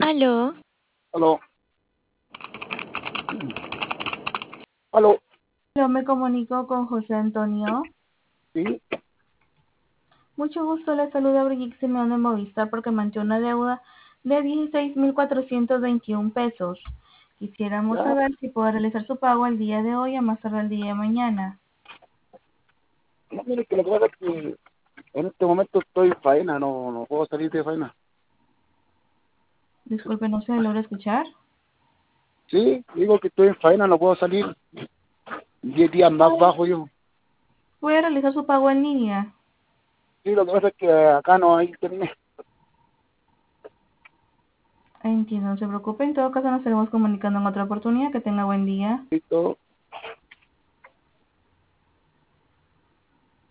Aló, Aló, aló, Yo me comunico con José Antonio. sí, Mucho gusto, le saluda Brigitte Simeón de Movistar porque manché una deuda de 16.421 pesos. Quisiéramos ya, saber si puedo realizar su pago el día de hoy a más tardar el día de mañana. no, mire que lo que pasa es que en este momento estoy en faena, no puedo salir de faena. Disculpe, no se logra escuchar. Sí, digo que estoy en faena, no puedo salir 10 días más bajo yo. ¿Puede realizar su pago en línea? Sí, lo que pasa es que acá no hay internet. Entiendo, no se preocupe. En todo caso, nos estaremos comunicando en otra oportunidad. Que tenga buen día. Listo.